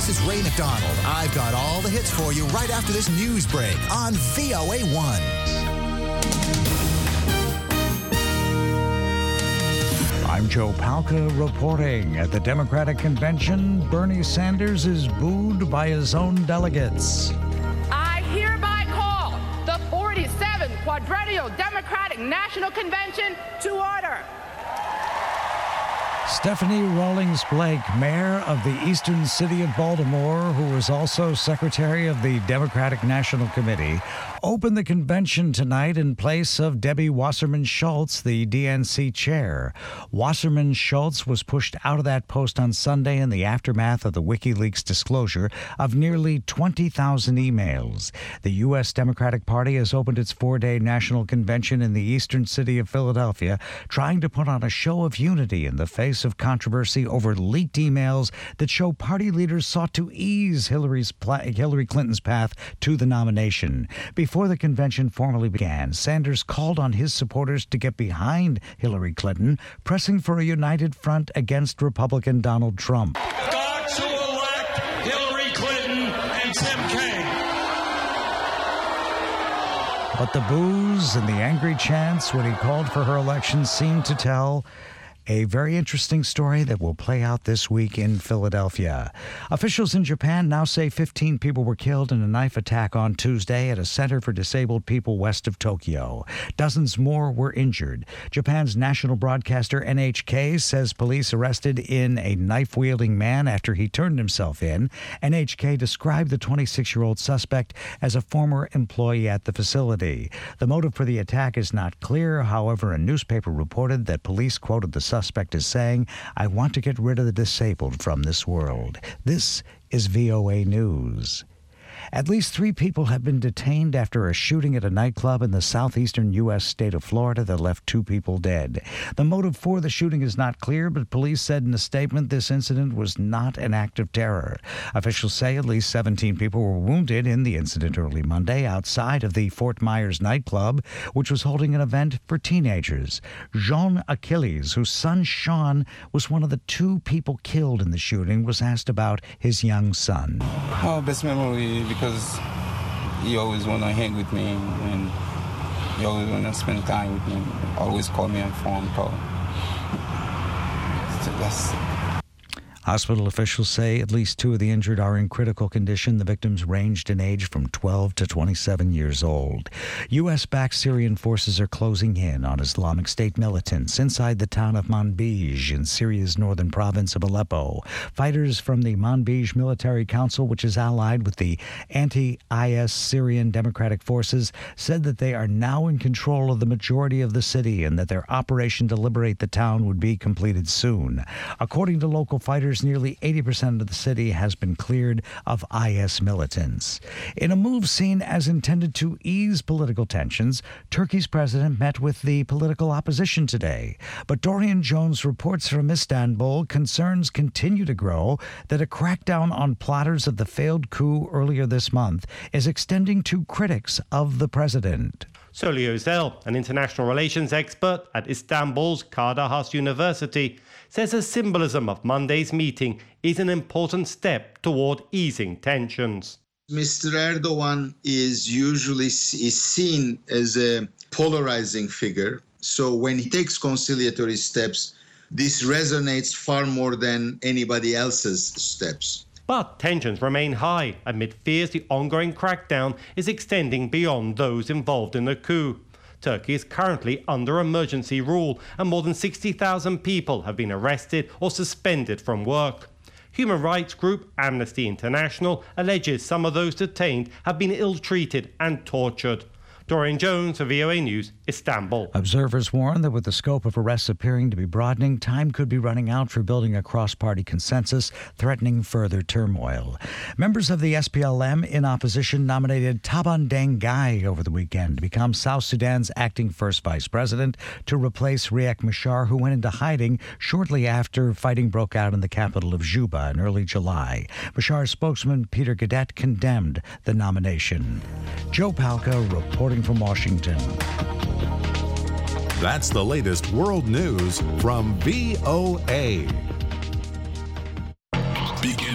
This is Ray McDonald. I've got all the hits for you right after this news break on VOA1. I'm Joe Palca reporting. At the Democratic Convention, Bernie Sanders is booed by his own delegates. I hereby call the 47th Quadrennial Democratic National Convention to order. Stephanie Rawlings Blake, mayor of the eastern city of Baltimore, who was also secretary of the Democratic National Committee, opened the convention tonight in place of Debbie Wasserman Schultz, the DNC chair. Wasserman Schultz was pushed out of that post on Sunday in the aftermath of the WikiLeaks disclosure of nearly 20,000 emails. The U.S. Democratic Party has opened its four-day national convention in the eastern city of Philadelphia, trying to put on a show of unity in the face of controversy over leaked emails that show party leaders sought to ease Hillary Clinton's path to the nomination. Before the convention formally began, Sanders called on his supporters to get behind Hillary Clinton, pressing for a united front against Republican Donald Trump. God to elect Hillary Clinton and Tim Kaine. But the boos and the angry chants when he called for her election seemed to tell a very interesting story that will play out this week in Philadelphia. Officials in Japan now say 15 people were killed in a knife attack on Tuesday at a center for disabled people west of Tokyo. Dozens more were injured. Japan's national broadcaster NHK says police arrested a knife-wielding man after he turned himself in. NHK described the 26-year-old suspect as a former employee at the facility. The motive for the attack is not clear. However, a newspaper reported that police quoted the suspect as saying, "I want to get rid of the disabled from this world." This is VOA News. At least 3 people have been detained after a shooting at a nightclub in the southeastern U.S. state of Florida that left 2 people dead. The motive for the shooting is not clear, but police said in a statement this incident was not an act of terror. Officials say at least 17 people were wounded in the incident early Monday outside of the Fort Myers nightclub, which was holding an event for teenagers. Jean Achilles, whose son Sean was one of the 2 people killed in the shooting, was asked about his young son. Oh, best memory because he always want to hang with me and he always want to spend time with me. Always call me on phone call. So that's... Hospital officials say at least 2 of the injured are in critical condition. The victims ranged in age from 12 to 27 years old. U.S.-backed Syrian forces are closing in on Islamic State militants inside the town of Manbij in Syria's northern province of Aleppo. Fighters from the Manbij Military Council, which is allied with the anti-IS Syrian Democratic Forces, said that they are now in control of the majority of the city and that their operation to liberate the town would be completed soon. According to local fighters, nearly 80% of the city has been cleared of IS militants. In a move seen as intended to ease political tensions, Turkey's president met with the political opposition today. But Dorian Jones reports from Istanbul concerns continue to grow that a crackdown on plotters of the failed coup earlier this month is extending to critics of the president. Soli Özel, an international relations expert at Istanbul's Kadir Has University, says the symbolism of Monday's meeting is an important step toward easing tensions. Mr. Erdogan is usually seen as a polarizing figure. So when he takes conciliatory steps, this resonates far more than anybody else's steps. But tensions remain high amid fears the ongoing crackdown is extending beyond those involved in the coup. Turkey is currently under emergency rule and more than 60,000 people have been arrested or suspended from work. Human rights group Amnesty International alleges some of those detained have been ill-treated and tortured. Dorian Jones for VOA News, Istanbul. Observers warn that with the scope of arrests appearing to be broadening, time could be running out for building a cross-party consensus, threatening further turmoil. Members of the SPLM in opposition nominated Taban Deng Gai over the weekend to become South Sudan's acting first vice president to replace Riek Machar, who went into hiding shortly after fighting broke out in the capital of Juba in early July. Machar's spokesman Peter Gadet condemned the nomination. Joe Palca reporting from Washington. That's the latest world news from VOA.